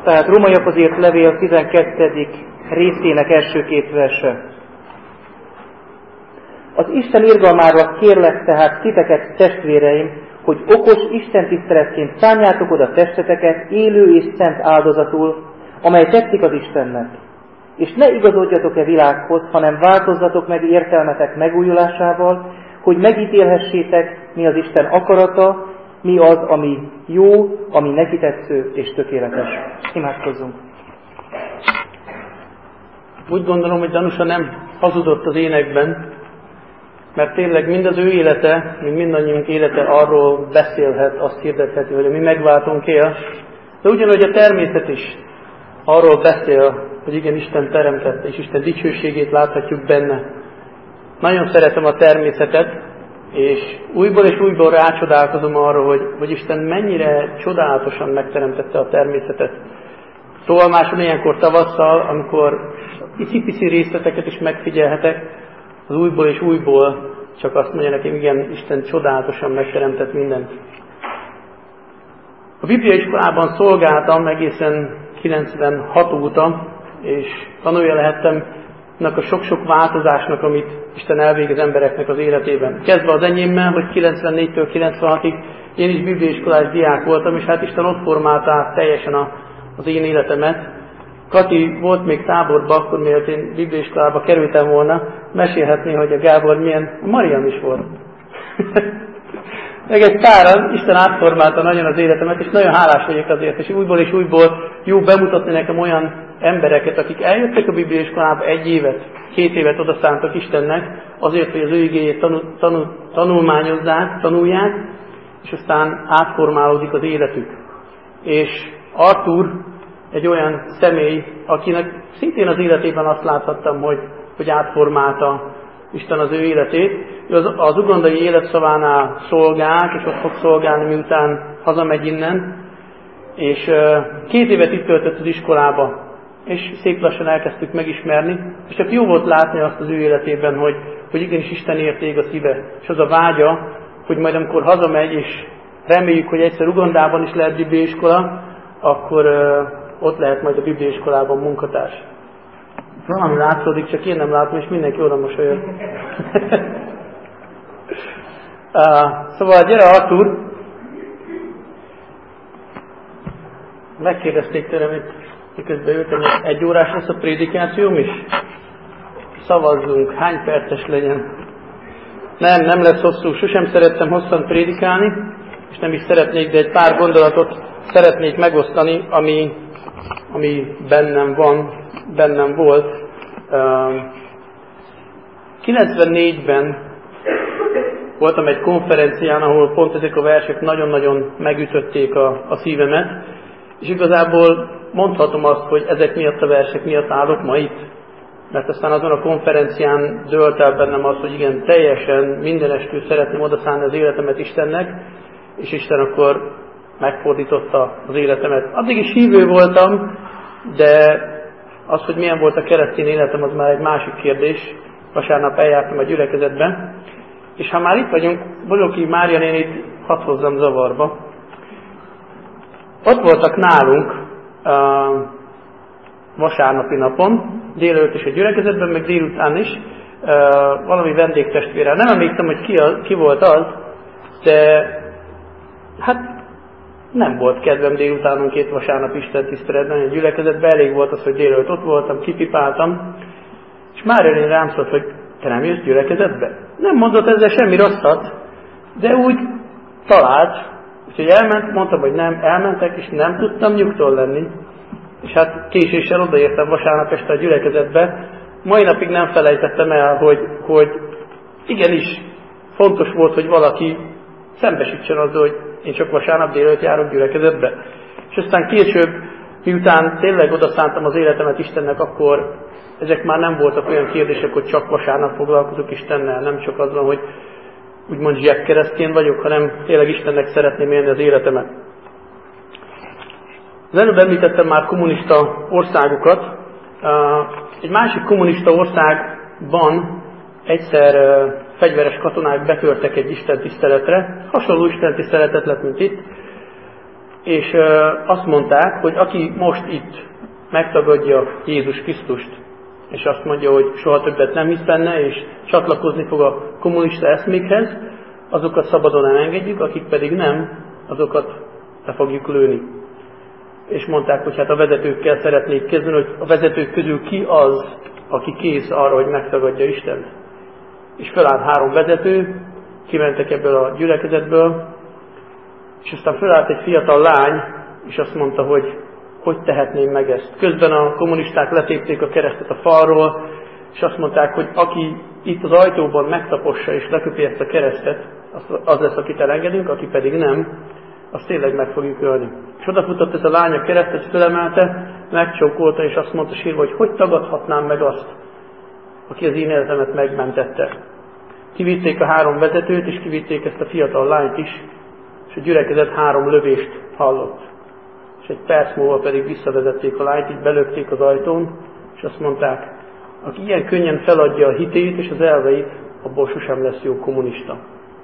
Tehát Rómaiakhoz írt levél 12. részének első 2 verse. Az Isten irgalmára kérlek tehát titeket, testvéreim, hogy okos istentiszteletként szánjátok oda testeteket élő és szent áldozatul, amely tetszik az Istennek. És ne igazodjatok világhoz, hanem változzatok meg értelmetek megújulásával, hogy megítélhessétek, mi az Isten akarata, mi az, ami jó, ami neki tetsző és tökéletes. Imádkozzunk! Úgy gondolom, hogy Danusa nem hazudott az énekben, mert tényleg mind az ő élete, mind mindannyiunk élete arról beszélhet, azt hirdetheti, hogy a mi megváltónk él, de ugyanúgy a természet is arról beszél, hogy igen, Isten teremtette, és Isten dicsőségét láthatjuk benne. Nagyon szeretem a természetet, és újból rácsodálkozom arra, hogy Isten mennyire csodálatosan megteremtette a természetet. Szóval máson ilyenkor tavasszal, amikor icipici részleteket is megfigyelhetek, az újból csak azt mondja nekem, igen, Isten csodálatosan megteremtett mindent. A bibliaiskolában szolgáltam egészen 96 óta, és tanulja lehettem a sok-sok változásnak, amit Isten elvégez embereknek az életében. Kezdve az enyémmel, hogy 94-től 96-ig én is bibliaiskolás diák voltam, és hát Isten ott formálta át teljesen az én életemet. Kati volt még táborban, akkor mielőtt én bibliaiskolába kerültem volna, mesélhetné, hogy a Gábor milyen, Marian is volt. Meg egy páran, Isten átformálta nagyon az életemet, és nagyon hálás vagyok azért, és újból jó bemutatni nekem olyan embereket, akik eljöttek a bibliaiskolába 1 évet, 2 évet odaszántak Istennek, azért, hogy az ő igéjét tanulják, és aztán átformálódik az életük. És Artur egy olyan személy, akinek szintén az életében azt láthattam, hogy átformálta Isten az ő életét. Ő az ugandai életszavánál szolgált, és ott fog szolgálni, miután hazamegy innen. És 2 évet itt töltött az iskolába, és szép lassan elkezdtük megismerni. És csak jó volt látni azt az ő életében, hogy igenis Istenért ég a szíve. És az a vágya, hogy majd amikor hazamegy, és reméljük, hogy egyszer Ugandában is lehet bibliaiskola, akkor ott lehet majd a bibliaiskolában munkatárs. Valami látszódik, csak én nem látom, és mindenki oda mosolyog. Szóval gyere, Artur! Megkérdezték tőlem, hogy miközben ültem, hogy 1 órás lesz a prédikációm is? Szavazzunk, hány perces legyen? Nem lesz hosszú, sosem szerettem hosszan prédikálni, és nem is szeretnék, de egy pár gondolatot szeretnék megosztani, ami bennem volt. 94-ben voltam egy konferencián, ahol pont ezek a versek nagyon-nagyon megütötték a szívemet, és igazából mondhatom azt, hogy ezek miatt a versek miatt állok ma itt, mert aztán azon a konferencián dőlt el bennem az, hogy igen, teljesen mindenestül szeretném odaszánni az életemet Istennek, és Isten akkor megfordította az életemet. Addig is hívő voltam, de az, hogy milyen volt a keresztény életem, az már egy másik kérdés. Vasárnap eljártam a gyülekezetbe, és ha már itt vagyunk, Bolyoki Mária nénit hadd hozzam zavarba. Ott voltak nálunk vasárnapi napon, délelőtt is a gyülekezetben, meg délután is, valami vendégtestvére. Nem emlékszem, hogy ki volt az, de hát nem volt kedvem délutánunk 2 vasárnap Isten tiszteletben, a gyülekezetben, elég volt az, hogy délelőtt ott voltam, kipipáltam, és már én rám szólt, hogy te nem jössz gyülekezetbe? Nem mondott ezzel semmi rosszat, de úgy talált, úgyhogy elment, mondtam, hogy nem, elmentek, és nem tudtam nyugtól lenni. És hát késéssel odaértem vasárnap este a gyülekezetbe. Mai napig nem felejtettem el, hogy igenis fontos volt, hogy valaki szembesítsen azzal, hogy én csak vasárnap délelőtt járok gyülekezetbe. És aztán később, miután tényleg odaszántam az életemet Istennek, akkor ezek már nem voltak olyan kérdések, hogy csak vasárnap foglalkozok Istennel, nem csak azzal, hogy úgymond zsebkeresztény vagyok, hanem tényleg Istennek szeretném élni az életemet. Az előbb említettem már kommunista országokat. Egy másik kommunista országban egyszer fegyveres katonák betörtek egy istentiszteletre, hasonló istentiszteletet lett, mint itt, és azt mondták, hogy aki most itt megtagadja Jézus Krisztust, és azt mondja, hogy soha többet nem hisz benne, és csatlakozni fog a kommunista eszmékhez, azokat szabadon elengedjük, akik pedig nem, azokat le fogjuk lőni. És mondták, hogy hát a vezetőkkel szeretnék kezdeni, hogy a vezetők közül ki az, aki kész arra, hogy megtagadja Istent. És felállt 3 vezető, kimentek ebből a gyülekezetből, és aztán felállt egy fiatal lány, és azt mondta, hogy tehetném meg ezt. Közben a kommunisták letépték a keresztet a falról, és azt mondták, hogy aki itt az ajtóban megtapossa és leköpi ezt a keresztet, az lesz, akit elengedünk, aki pedig nem, azt tényleg meg fogjuk ölni. És odafutott ez a lány a keresztet, fölemelte, megcsókolta, és azt mondta sírva, hogy tagadhatnám meg azt, aki az én életemet megmentette. Kivitték a 3 vezetőt, és kivitték ezt a fiatal lányt is, és a gyülekezet 3 lövést hallott. És egy perc múlva pedig visszavezették a lányt, így belökték az ajtón, és azt mondták, aki ilyen könnyen feladja a hitét és az elveit, abból sosem lesz jó kommunista.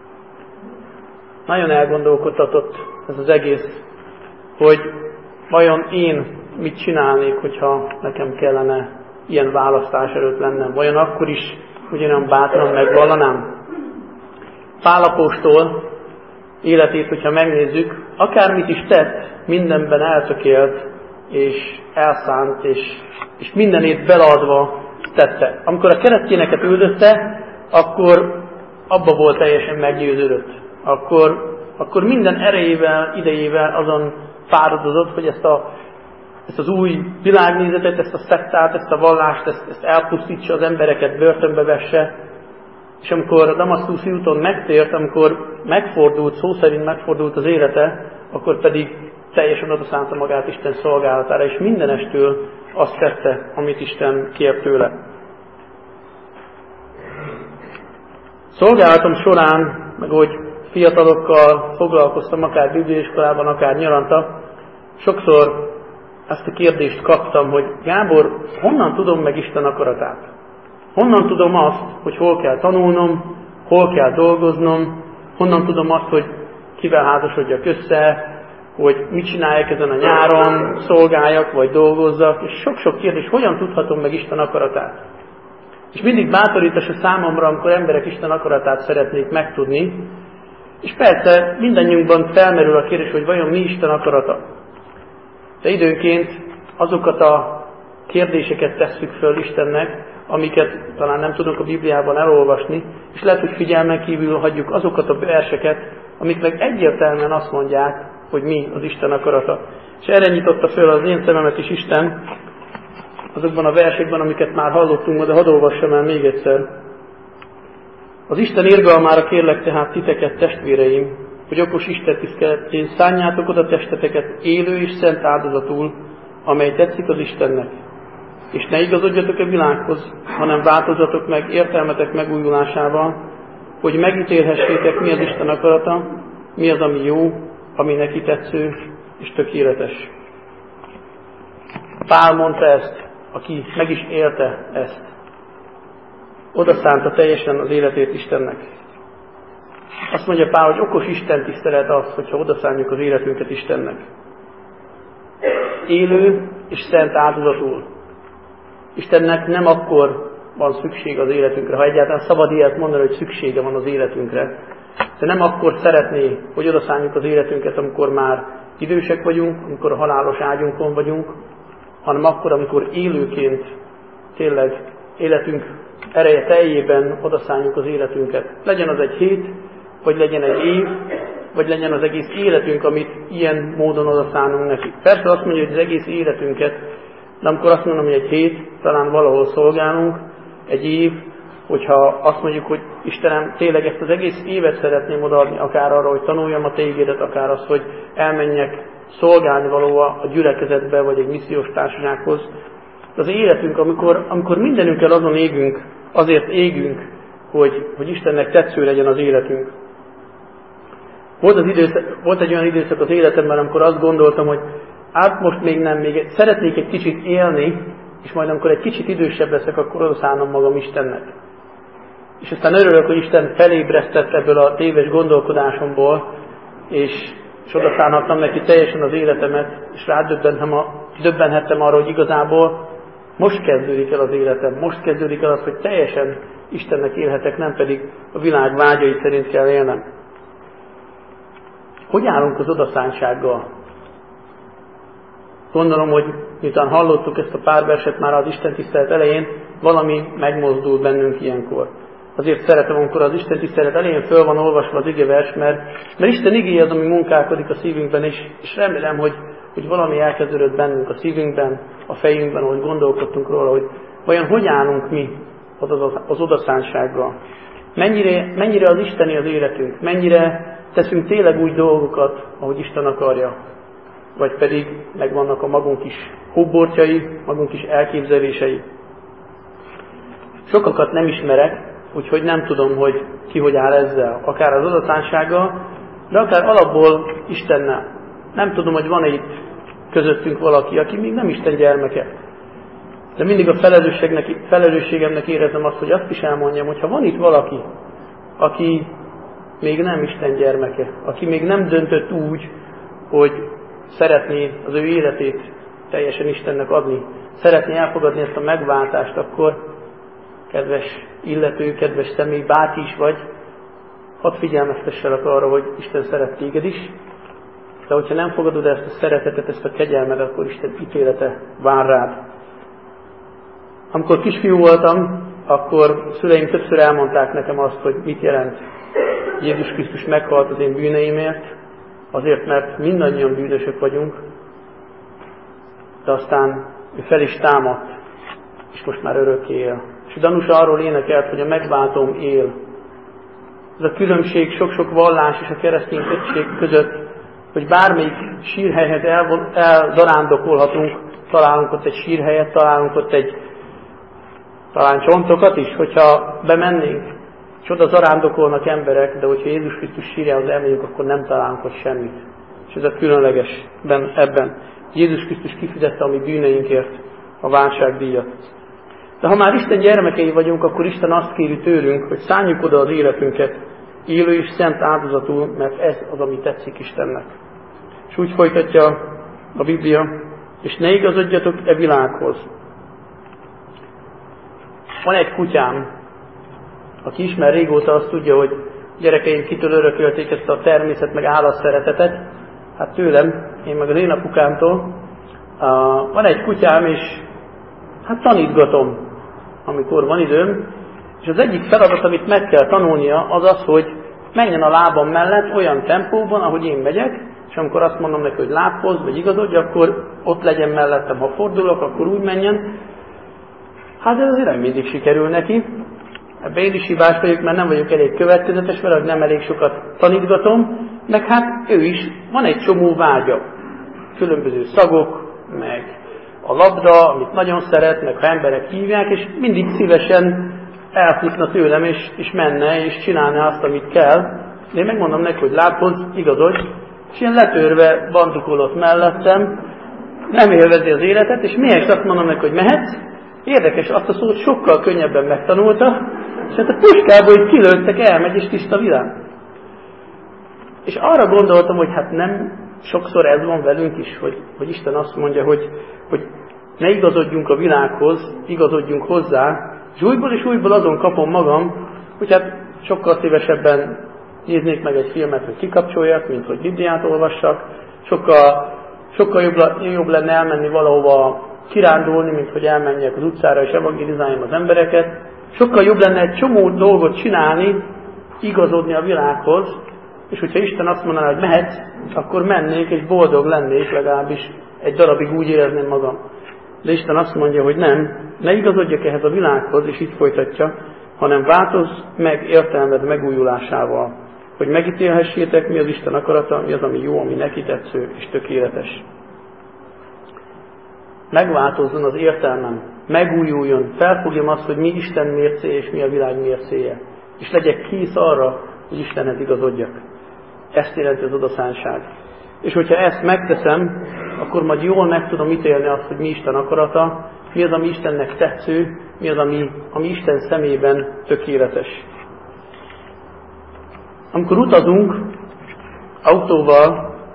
Nagyon elgondolkodtatott ez az egész, hogy vajon én mit csinálnék, hogyha nekem kellene ilyen választás előtt lennem. Vajon akkor is ugyanolyan bátran megvallanám? Pál apostol életét, hogyha megnézzük, akármit is tett, mindenben eltökélt és elszánt, és mindenét beleadva tette. Amikor a keresztényeket üldözte, akkor abba volt teljesen meggyőződött. Akkor minden erejével, idejével azon fáradozott, hogy ezt az új világnézetet, ezt a szektát, ezt a vallást, ezt elpusztítsa, az embereket börtönbe vesse. És amikor a damaszkuszi úton megtért, amikor megfordult, szó szerint megfordult az élete, akkor pedig teljesen odaszánta magát Isten szolgálatára, és mindenestől azt tette, amit Isten kért tőle. Szolgálatom során, meg hogy fiatalokkal foglalkoztam, akár bibliaiskolában, akár nyaranta, sokszor ezt a kérdést kaptam, hogy Gábor, honnan tudom meg Isten akaratát? Honnan tudom azt, hogy hol kell tanulnom, hol kell dolgoznom, honnan tudom azt, hogy kivel házasodjak össze, hogy mit csináljak ezen a nyáron, szolgáljak vagy dolgozzak, és sok-sok kérdés, hogyan tudhatom meg Isten akaratát? És mindig bátorítás a számomra, amikor emberek Isten akaratát szeretnék megtudni, és persze mindannyiunkban felmerül a kérdés, hogy vajon mi Isten akarata. De időnként azokat a kérdéseket tesszük föl Istennek, amiket talán nem tudunk a Bibliában elolvasni, és lehet, hogy figyelmen kívül hagyjuk azokat a verseket, amik meg egyértelműen azt mondják, hogy mi az Isten akarata. És erre nyitotta föl az én szememet is Isten, azokban a versekben, amiket már hallottunk, de hadd olvassam el még egyszer. Az Isten irgalmára kérlek tehát titeket, testvéreim, hogy okos Isten tiszteletén szánjátok oda testeteket élő és szent áldozatul, amely tetszik az Istennek. És ne igazodjatok a világhoz, hanem változzatok meg értelmetek megújulásával, hogy megítélhessétek, mi az Isten akarata, mi az, ami jó, ami neki tetsző és tökéletes. Pál mondta ezt, aki meg is élte ezt. Oda szánta teljesen az életét Istennek. Azt mondja Pál, hogy okos Isten tisztelet az, hogyha oda szánjuk az életünket Istennek. Élő és szent áldozatul. Istennek nem akkor van szükség az életünkre, ha egyáltalán szabad ilyet mondani, hogy szüksége van az életünkre. De nem akkor szeretné, hogy odaszánjuk az életünket, amikor már idősek vagyunk, amikor a halálos ágyunkon vagyunk, hanem akkor, amikor élőként tényleg életünk ereje teljében odaszánjuk az életünket. Legyen az egy hét, vagy legyen egy év, vagy legyen az egész életünk, amit ilyen módon odaszánunk neki. Persze azt mondja, hogy az egész életünket, de amikor azt mondom, hogy egy hét, talán valahol szolgálunk, egy év, hogyha azt mondjuk, hogy Istenem, tényleg ezt az egész évet szeretném odaadni, akár arra, hogy tanuljam a Te ígédet, akár az, hogy elmenjek szolgálni valóban a gyülekezetbe, vagy egy missziós társasághoz. De az életünk, amikor mindenünkkel azon égünk, azért égünk, hogy Istennek tetsző legyen az életünk. Volt egy olyan időszak az életemben, amikor azt gondoltam, hogy most még szeretnék egy kicsit élni, és majd amikor egy kicsit idősebb leszek, akkor odaszánom magam Istennek. És aztán örülök, hogy Isten felébresztett ebből a téves gondolkodásomból, és és odaszállhattam neki teljesen az életemet, és rádöbbenhettem arra, hogy igazából most kezdődik el az életem, most kezdődik el az, hogy teljesen Istennek élhetek, nem pedig a világ vágyai szerint kell élnem. Hogy állunk az odaszántsággal? Gondolom, hogy miután hallottuk ezt a pár verset már az Isten tisztelet elején, valami megmozdul bennünk ilyenkor. Azért szeretem, amikor az Isten tisztelet elején föl van olvasva az igevers, mert Isten igéje az, ami munkálkodik a szívünkben, és remélem, hogy valami elkezdődött bennünk a szívünkben, a fejünkben, ahogy gondolkodtunk róla, hogy vajon hogy állunk mi az odaszántsággal. Mennyire az Isteni az életünk, mennyire teszünk tényleg úgy dolgokat, ahogy Isten akarja, vagy pedig megvannak a magunk is hóbortjai, magunk is elképzelései. Sokakat nem ismerek, úgyhogy nem tudom, hogy ki hogy áll ezzel, akár az odaszántsággal, de akár alapból Istennel. Nem tudom, hogy van-e itt közöttünk valaki, aki még nem Isten gyermeke. De mindig a felelősségemnek érezem azt, hogy azt is elmondjam, hogy ha van itt valaki, aki még nem Isten gyermeke, aki még nem döntött úgy, hogy szeretné az ő életét teljesen Istennek adni, szeretné elfogadni ezt a megváltást, akkor kedves illető, kedves személy, bárki is vagy, hadd figyelmeztesselek arra, hogy Isten szeret téged is, de hogyha nem fogadod ezt a szeretetet, ezt a kegyelmet, akkor Isten ítélete vár rád. Amikor kisfiú voltam, akkor szüleim többször elmondták nekem azt, hogy mit jelent. Jézus Krisztus meghalt az én bűneimért, azért, mert mindannyian bűnösök vagyunk, de aztán ő fel is támadt, és most már örökké él. És Danusa arról énekelt, hogy a megváltóm él. Ez a különbség sok-sok vallás és a kereszténység között, hogy bármelyik sírhelyhez elzarándokolhatunk, találunk ott egy sírhelyet, találunk ott talán csontokat is, hogyha bemennénk, és oda zarándokolnak emberek, de hogyha Jézus Krisztus sírjához elmegyünk, akkor nem találunk ott semmit. És ez a különleges ebben. Jézus Krisztus kifizette a mi bűneinkért a váltságdíjat. De ha már Isten gyermekei vagyunk, akkor Isten azt kéri tőlünk, hogy szálljuk oda az életünket élő és szent áldozatul, mert ez az, ami tetszik Istennek. És úgy folytatja a Biblia, és ne igazodjatok e világhoz. Van egy kutyám, aki ismer régóta, azt tudja, hogy gyerekeim kitől örökölték ezt a természet meg állatszeretetet. Hát tőlem, én meg az én apukámtól. Van egy kutyám, és hát tanítgatom, amikor van időm. És az egyik feladat, amit meg kell tanulnia, az az, hogy menjen a lábam mellett olyan tempóban, ahogy én megyek, és amikor azt mondom neki, hogy lábhoz, vagy igazodj, akkor ott legyen mellettem. Ha fordulok, akkor úgy menjen. Hát ez azért nem mindig sikerül neki. Ebben én is hibás vagyok, mert nem vagyok elég következetes vele, hogy nem elég sokat tanítgatom, meg hát ő is, van egy csomó vágya. Különböző szagok, meg a labda, amit nagyon szeret, meg ha emberek hívják, és mindig szívesen elfutna tőlem, és menne, és csinálna azt, amit kell. De én megmondom neki, hogy lábhoz, igazodj, és én letörve bandukolott mellettem, nem élvezi az életet, és miért azt mondom neki, hogy mehetsz? Érdekes, azt a szót sokkal könnyebben megtanulta, és hát a puskából, hogy kilőttek, elmegy, és tiszta világ. És arra gondoltam, hogy hát nem sokszor ez van velünk is, hogy Isten azt mondja, hogy ne igazodjunk a világhoz, igazodjunk hozzá, és újból azon kapom magam, hogy hát sokkal szívesebben néznék meg egy filmet, hogy kikapcsoljak, mint hogy Bibliát olvassak, sokkal jobb lenne elmenni valahova kirándulni, mint hogy elmenjek az utcára és evangelizáljam az embereket. Sokkal jobb lenne egy csomó dolgot csinálni, igazodni a világhoz, és hogyha Isten azt mondaná, hogy mehetsz, akkor mennék, és boldog lennék, legalábbis egy darabig úgy érezném magam. De Isten azt mondja, hogy nem, ne igazodjak ehhez a világhoz, és így folytatja, hanem változz meg értelmed megújulásával, hogy megítélhessétek, mi az Isten akarata, mi az, ami jó, ami neki tetsző és tökéletes. Megváltozzon az értelmem, megújuljon, felfogjam azt, hogy mi Isten mércéje és mi a világ mércéje, és legyek kész arra, hogy Istenhez igazodjak. Ezt jelenti az odaszántság. És hogyha ezt megteszem, akkor majd jól meg tudom ítélni azt, hogy mi Isten akarata, mi az, ami Istennek tetsző, mi az, ami Isten szemében tökéletes. Amikor utazunk autóval,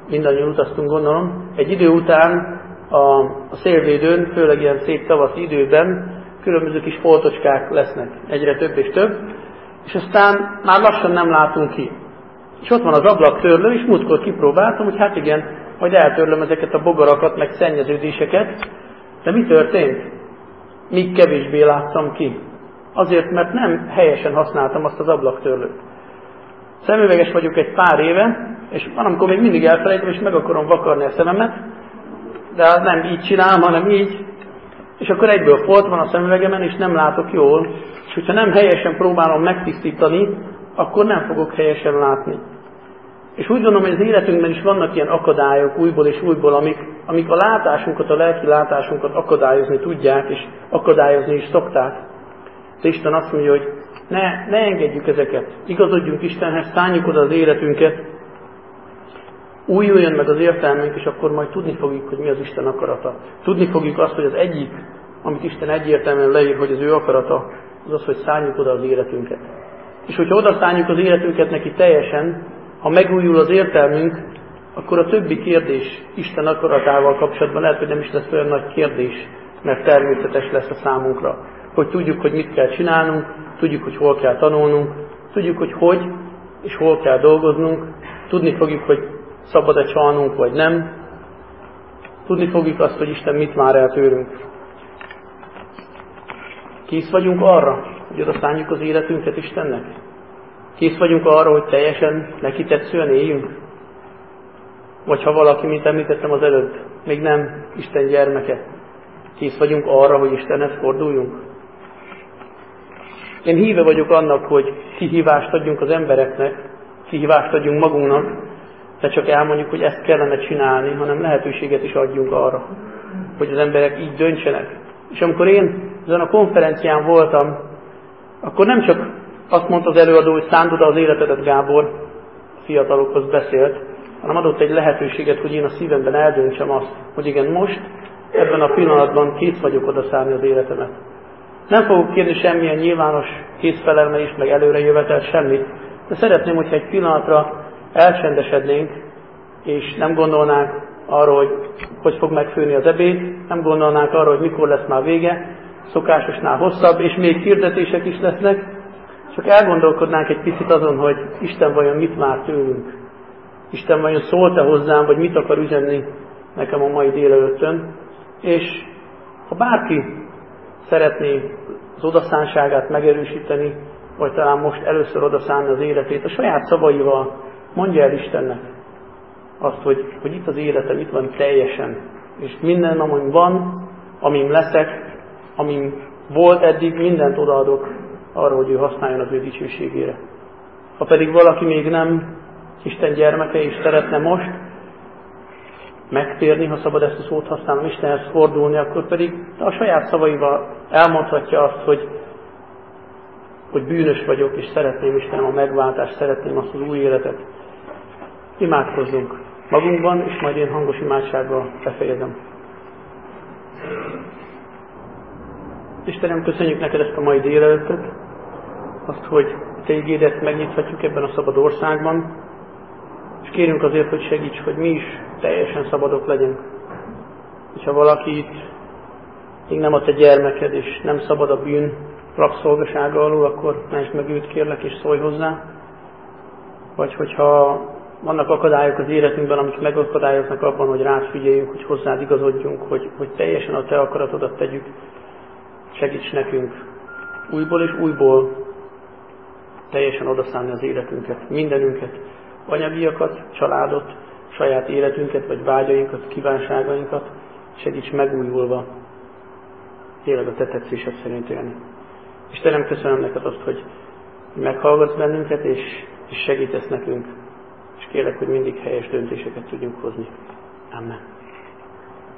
mindannyian utaztunk, gondolom, egy idő után a szélvédőn, főleg ilyen szép tavaszi időben különböző kis foltocskák lesznek, egyre több és több, és aztán már lassan nem látunk ki. És ott van az ablaktörlő, és múltkor kipróbáltam, hogy hát igen, majd eltörlöm ezeket a bogarakat, meg szennyeződéseket, de mi történt? Még kevésbé láttam ki. Azért, mert nem helyesen használtam azt az ablaktörlőt. Szemüveges vagyok egy pár éve, és van, amikor még mindig elfelejtem, és meg akarom vakarni a szememet, de nem így csinálom, hanem így, és akkor egyből folt van a szemüvegemen, és nem látok jól, és hogyha nem helyesen próbálom megtisztítani, akkor nem fogok helyesen látni. És úgy gondolom, hogy az életünkben is vannak ilyen akadályok újból és újból, amik a látásunkat, a lelki látásunkat akadályozni tudják, és akadályozni is szokták. De Isten azt mondja, hogy ne engedjük ezeket. Igazodjunk Istenhez, szálljuk oda az életünket, újuljon meg az értelmünk, és akkor majd tudni fogjuk, hogy mi az Isten akarata. Tudni fogjuk azt, hogy az egyik, amit Isten egyértelműen leír, hogy az ő akarata, az az, hogy szálljuk oda az életünket. És hogyha oda szálljuk az életünket neki teljesen, ha megújul az értelmünk, akkor a többi kérdés Isten akaratával kapcsolatban lehet, hogy nem is lesz olyan nagy kérdés, mert természetes lesz a számunkra. Hogy tudjuk, hogy mit kell csinálnunk, tudjuk, hogy hol kell tanulnunk, tudjuk, hogy és hol kell dolgoznunk, tudni fogjuk, hogy szabad-e csalnunk, vagy nem. Tudni fogjuk azt, hogy Isten mit vár el tőlünk. Kész vagyunk arra, hogy oda szánjuk az életünket Istennek? Kész vagyunk arra, hogy teljesen neki tetszően éljünk? Vagy ha valaki, mint említettem az előbb, még nem Isten gyermeke, kész vagyunk arra, hogy Istenhez forduljunk? Én híve vagyok annak, hogy kihívást adjunk az embereknek, kihívást adjunk magunknak, ne csak elmondjuk, hogy ezt kellene csinálni, hanem lehetőséget is adjunk arra, hogy az emberek így döntsenek. És amikor én ezen a konferencián voltam, akkor nem csak azt mondta az előadó, hogy szánd oda az életedet, Gábor, a fiatalokhoz beszélt, hanem adott egy lehetőséget, hogy én a szívemben eldöntsem azt, hogy igen, most, ebben a pillanatban kész vagyok oda szállni az életemet. Nem fogok kérni semmilyen nyilvános készfelelmelést, meg előrejövetelt, semmit, de szeretném, hogyha egy pillanatra elcsendesednénk, és nem gondolnánk arra, hogy fog megfőni az ebéd, nem gondolnánk arra, hogy mikor lesz már vége, szokásosnál hosszabb, és még hirdetések is lesznek, csak elgondolkodnánk egy picit azon, hogy Isten vajon mit vár tőlünk. Isten vajon szólt-e hozzám, vagy mit akar üzenni nekem a mai délelőttön. És ha bárki szeretné az odaszánságát megerősíteni, vagy talán most először odaszánni az életét, a saját szavaival mondja el Istennek azt, hogy itt az életem, itt van teljesen. És minden, amim van, amim leszek, amim volt eddig, mindent odaadok arra, hogy ő használjon az ő dicsőségére. Ha pedig valaki még nem Isten gyermeke, és szeretne most megtérni, ha szabad ezt a szót használnom, Istenhez fordulni, akkor pedig a saját szavaival elmondhatja azt, hogy bűnös vagyok, és szeretném Istenem a megváltást, szeretném azt az új életet. Imádkozzunk magunkban, és majd én hangos imádsággal befejezem. Istenem, köszönjük neked ezt a mai délelőttöt, azt, hogy te igédet megnyithatjuk ebben a szabad országban, és kérünk azért, hogy segíts, hogy mi is teljesen szabadok legyünk. És ha valaki itt még nem a te gyermeked, és nem szabad a bűn rabszolgasága alól, akkor mentsd meg őt, kérlek, és szólj hozzá. Vagy hogyha vannak akadályok az életünkben, amik megakadályoznak abban, hogy rád figyeljünk, hogy hozzád igazodjunk, hogy teljesen a te akaratodat tegyük, segíts nekünk újból és újból teljesen odaszánni az életünket, mindenünket, anyagiakat, családot, saját életünket, vagy vágyainkat, kívánságainkat, segíts megújulva tényleg a te tetszésed szerint élni. Istenem, köszönöm neked azt, hogy meghallgatsz bennünket, és segítesz nekünk, és kérlek, hogy mindig helyes döntéseket tudjunk hozni. Amen.